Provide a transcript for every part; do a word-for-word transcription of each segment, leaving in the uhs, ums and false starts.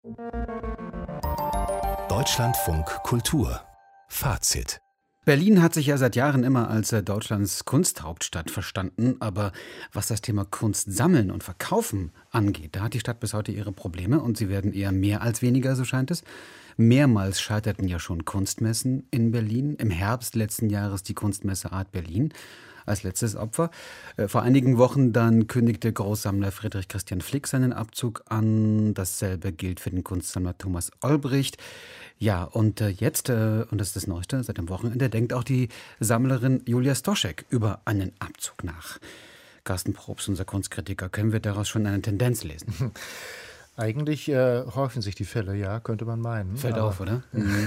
Deutschlandfunk Kultur Fazit. Berlin hat sich ja seit Jahren immer als äh, Deutschlands Kunsthauptstadt verstanden, aber was das Thema Kunst sammeln und verkaufen angeht, da hat die Stadt bis heute ihre Probleme und sie werden eher mehr als weniger, so scheint es. Mehrmals scheiterten ja schon Kunstmessen in Berlin. Im Herbst letzten Jahres die Kunstmesse Art Berlin als letztes Opfer. Äh, Vor einigen Wochen dann kündigte Großsammler Friedrich Christian Flick seinen Abzug an. Dasselbe gilt für den Kunstsammler Thomas Olbricht. Ja, und äh, jetzt, äh, und das ist das Neueste, seit dem Wochenende, denkt auch die Sammlerin Julia Stoschek über einen Abzug nach. Carsten Probst, unser Kunstkritiker, können wir daraus schon eine Tendenz lesen? Eigentlich äh, häufen sich die Fälle, ja, könnte man meinen. Fällt aber, auf, oder? Mhm.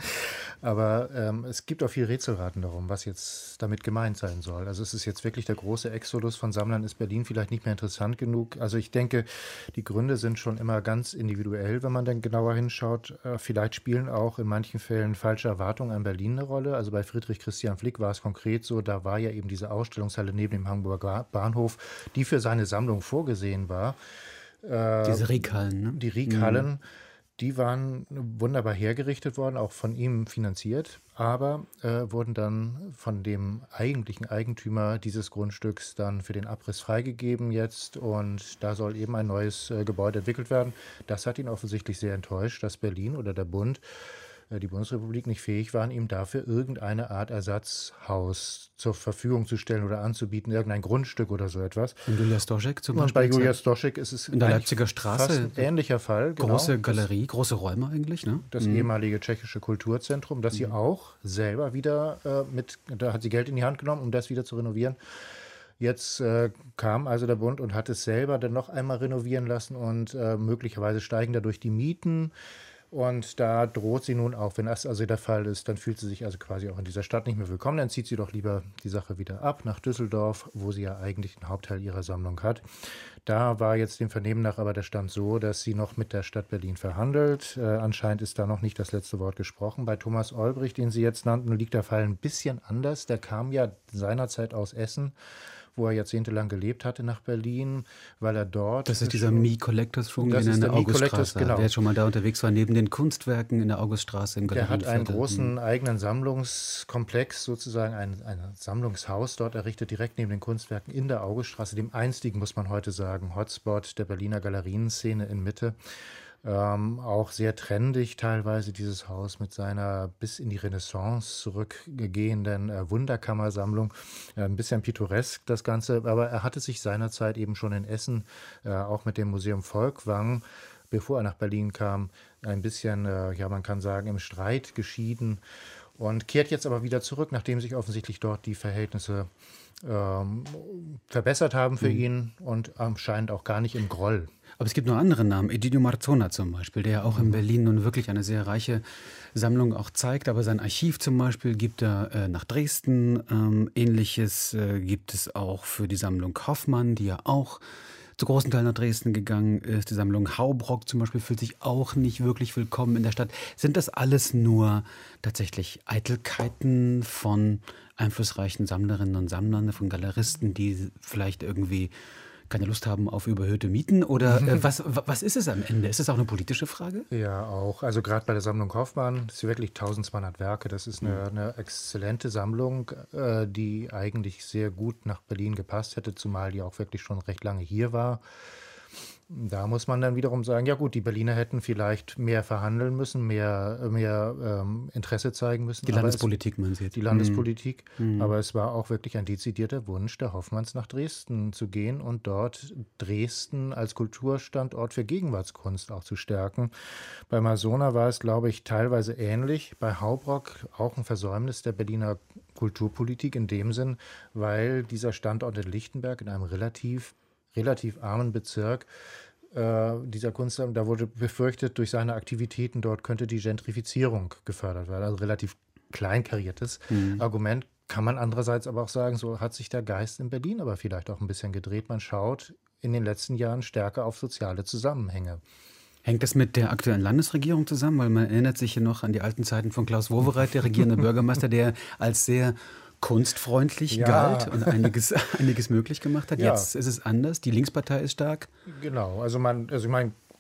Aber ähm, es gibt auch viel Rätselraten darum, was jetzt damit gemeint sein soll. Also es ist jetzt wirklich der große Exodus von Sammlern, ist Berlin vielleicht nicht mehr interessant genug. Also ich denke, die Gründe sind schon immer ganz individuell, wenn man dann genauer hinschaut. Äh, vielleicht spielen auch in manchen Fällen falsche Erwartungen an Berlin eine Rolle. Also bei Friedrich Christian Flick war es konkret so, da war ja eben diese Ausstellungshalle neben dem Hamburger Bahnhof, die für seine Sammlung vorgesehen war. Äh, Diese Riekhallen, ne? Die Riekhallen. Mhm. Die waren wunderbar hergerichtet worden, auch von ihm finanziert, aber äh, wurden dann von dem eigentlichen Eigentümer dieses Grundstücks dann für den Abriss freigegeben jetzt und da soll eben ein neues äh, Gebäude entwickelt werden. Das hat ihn offensichtlich sehr enttäuscht, dass Berlin oder der Bund, äh, die Bundesrepublik nicht fähig waren, ihm dafür irgendeine Art Ersatzhaus zur Verfügung zu stellen oder anzubieten, irgendein Grundstück oder so etwas. Und Julia Stoschek zum Und Beispiel? bei Julia Stoschek ist es in der Leipziger Straße fast ein ähnlicher Fall. Genau. Große Galerie, große Räume eigentlich, ne? Das mhm. ehemalige tschechische Kulturzentrum, das mhm. sie auch selber wieder äh, mit, da hat sie Geld in die Hand genommen, um das wieder zu renovieren. Jetzt äh, kam also der Bund und hat es selber dann noch einmal renovieren lassen und äh, möglicherweise steigen dadurch die Mieten. Und da droht sie nun auch, wenn das also der Fall ist, dann fühlt sie sich also quasi auch in dieser Stadt nicht mehr willkommen. Dann zieht sie doch lieber die Sache wieder ab nach Düsseldorf, wo sie ja eigentlich den Hauptteil ihrer Sammlung hat. Da war jetzt dem Vernehmen nach aber der Stand so, dass sie noch mit der Stadt Berlin verhandelt. Äh, anscheinend ist da noch nicht das letzte Wort gesprochen. Bei Thomas Olbricht, den Sie jetzt nannten, liegt der Fall ein bisschen anders. Der kam ja seinerzeit aus Essen, wo er jahrzehntelang gelebt hatte, nach Berlin, weil er dort... Das ist dieser Mi Collectors Room, das den er in der Auguststraße, genau. Der jetzt schon mal da unterwegs war, neben den Kunstwerken in der Auguststraße im Der hat einen Galerieviertel. großen Mhm. eigenen Sammlungskomplex, sozusagen ein, ein Sammlungshaus dort errichtet, direkt neben den Kunstwerken in der Auguststraße, dem einstigen, muss man heute sagen, Hotspot der Berliner Galerienszene in Mitte. Ähm, auch sehr trendig teilweise dieses Haus mit seiner bis in die Renaissance zurückgehenden äh, Wunderkammersammlung. Äh, ein bisschen pittoresk das Ganze, aber er hatte sich seinerzeit eben schon in Essen, äh, auch mit dem Museum Volkwang, bevor er nach Berlin kam, ein bisschen, äh, ja man kann sagen, im Streit geschieden und kehrt jetzt aber wieder zurück, nachdem sich offensichtlich dort die Verhältnisse ähm, verbessert haben für mhm. ihn und anscheinend auch gar nicht im Groll. Aber es gibt noch andere Namen, Egidio Marzona zum Beispiel, der ja auch in Berlin nun wirklich eine sehr reiche Sammlung auch zeigt. Aber sein Archiv zum Beispiel gibt er äh, nach Dresden. Ähm, Ähnliches äh, gibt es auch für die Sammlung Hoffmann, die ja auch zu großen Teilen nach Dresden gegangen ist. Die Sammlung Haubrock zum Beispiel fühlt sich auch nicht wirklich willkommen in der Stadt. Sind das alles nur tatsächlich Eitelkeiten von einflussreichen Sammlerinnen und Sammlern, von Galeristen, die vielleicht irgendwie keine Lust haben auf überhöhte Mieten? Oder äh, was, was ist es am Ende? Ist es auch eine politische Frage? Ja, auch. Also gerade bei der Sammlung Hoffmann, das sind wirklich eintausendzweihundert Werke. Das ist eine, eine exzellente Sammlung, äh, die eigentlich sehr gut nach Berlin gepasst hätte, zumal die auch wirklich schon recht lange hier war. Da muss man dann wiederum sagen, ja gut, die Berliner hätten vielleicht mehr verhandeln müssen, mehr, mehr ähm, Interesse zeigen müssen. Die Landespolitik, man sieht. Die Landespolitik. Mhm. Aber es war auch wirklich ein dezidierter Wunsch der Hoffmanns, nach Dresden zu gehen und dort Dresden als Kulturstandort für Gegenwartskunst auch zu stärken. Bei Marzona war es, glaube ich, teilweise ähnlich. Bei Haubrock auch ein Versäumnis der Berliner Kulturpolitik in dem Sinn, weil dieser Standort in Lichtenberg in einem relativ relativ armen Bezirk äh, dieser Kunstsammlung, da wurde befürchtet, durch seine Aktivitäten dort könnte die Gentrifizierung gefördert werden. Also relativ kleinkariertes mhm. Argument. Kann man andererseits aber auch sagen, so hat sich der Geist in Berlin aber vielleicht auch ein bisschen gedreht. Man schaut in den letzten Jahren stärker auf soziale Zusammenhänge. Hängt das mit der aktuellen Landesregierung zusammen? Weil man erinnert sich ja noch an die alten Zeiten von Klaus Wowereit, der regierende Bürgermeister, der als sehr kunstfreundlich ja. galt und einiges, einiges möglich gemacht hat. Ja. Jetzt ist es anders. Die Linkspartei ist stark. Genau. Also, man, also ich meine,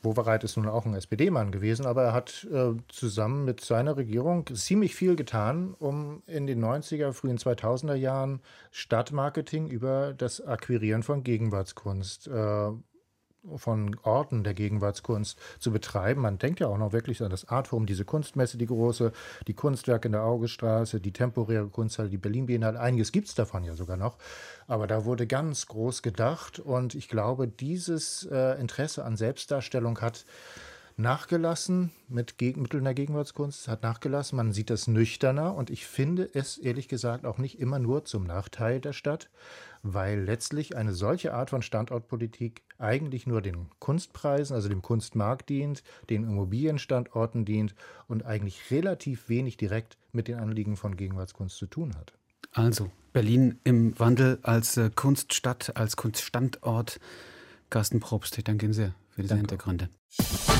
Wowereit ist nun auch ein S P D-Mann gewesen, aber er hat äh, zusammen mit seiner Regierung ziemlich viel getan, um in den neunziger, frühen zweitausender Jahren Stadtmarketing über das Akquirieren von Gegenwartskunst äh, von Orten der Gegenwartskunst zu betreiben. Man denkt ja auch noch wirklich an das Artforum, diese Kunstmesse, die große, die Kunstwerke in der Augestraße, die temporäre Kunsthalle, die Berlin-Biennale, einiges gibt es davon ja sogar noch. Aber da wurde ganz groß gedacht und ich glaube, dieses äh, Interesse an Selbstdarstellung hat nachgelassen mit Geg- Mitteln der Gegenwartskunst, hat nachgelassen. Man sieht das nüchterner und ich finde es ehrlich gesagt auch nicht immer nur zum Nachteil der Stadt, weil letztlich eine solche Art von Standortpolitik eigentlich nur den Kunstpreisen, also dem Kunstmarkt dient, den Immobilienstandorten dient und eigentlich relativ wenig direkt mit den Anliegen von Gegenwartskunst zu tun hat. Also Berlin im Wandel als äh, Kunststadt, als Kunststandort. Carsten Probst, ich danke Ihnen sehr für diese Danke. Hintergründe.